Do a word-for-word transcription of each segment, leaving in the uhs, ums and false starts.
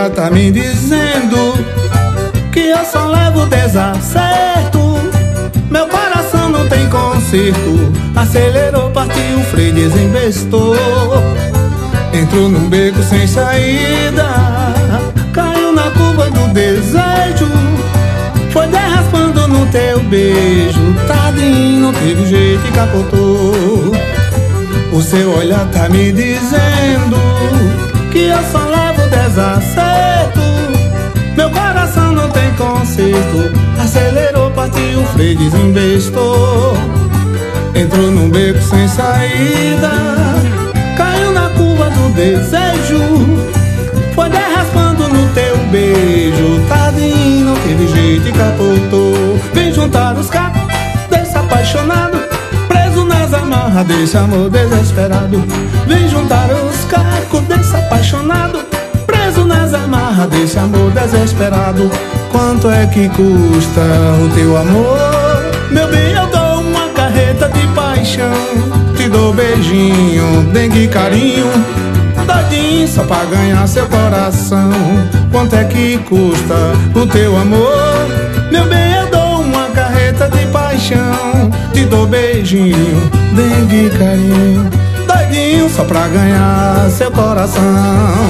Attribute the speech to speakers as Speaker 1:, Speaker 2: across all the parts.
Speaker 1: olhar tá me dizendo que eu só levo desacerto. Meu coração não tem conserto. Acelerou, partiu o freio, desembestou. Entrou num beco sem saída, caiu na curva do desejo. Foi derraspando no teu beijo. Tadinho, não teve jeito e capotou. O seu olhar tá me dizendo que eu só levo desacerto. Meu coração não tem conserto. Acelerou, partiu o freio, desembestou. Entrou num beco sem saída, caiu na curva do desejo. Foi derraspando no teu beijo. Tadinho, não teve jeito e capotou. Vem juntar os cacos desse apaixonado, preso nas amarras desse amor desesperado. Vem juntar os cacos desse apaixonado, preso nas amarras desse amor desesperado. Quanto é que custa o teu amor? Meu bem, eu dou uma carreta de paixão. Te dou beijinho, dengue e carinho, doidinho só pra ganhar seu coração. Quanto é que custa o teu amor? Meu bem, eu dou uma carreta de paixão. Te dou beijinho, dengue e carinho, doidinho só pra ganhar seu coração.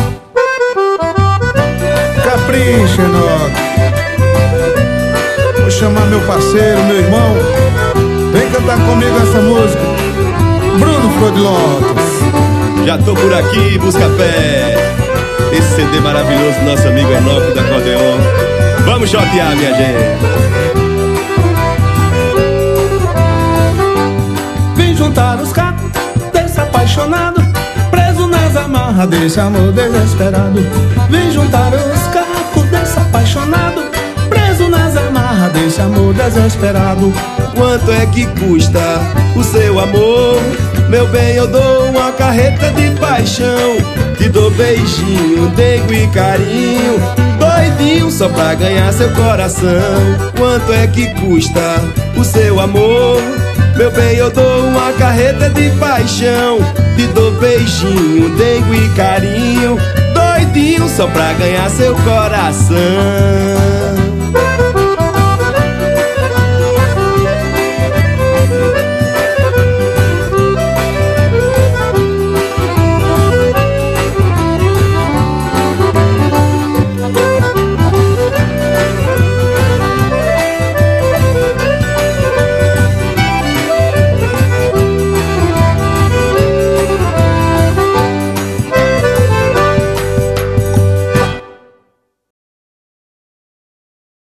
Speaker 1: Capricha, Enoque. Vou chamar meu parceiro, meu irmão. Vem cantar comigo essa música, Bruno Flor de Lopes.
Speaker 2: Já tô por aqui, busca pé. Esse C D maravilhoso do nosso amigo Enoque do acordeon. Vamos chotear, minha gente.
Speaker 1: Vem juntar os cacos desse apaixonado, preso nas amarras desse amor desesperado. Vem juntar os cacos desse apaixonado, preso nas amarras desse amor desesperado.
Speaker 2: Quanto é que custa o seu amor? Meu bem, eu dou uma carreta de paixão. Te dou beijinho, dengo e carinho, doidinho só pra ganhar seu coração. Quanto é que custa o seu amor? Meu bem, eu dou uma carreta de paixão. Te dou beijinho, dengo e carinho, doidinho só pra ganhar seu coração.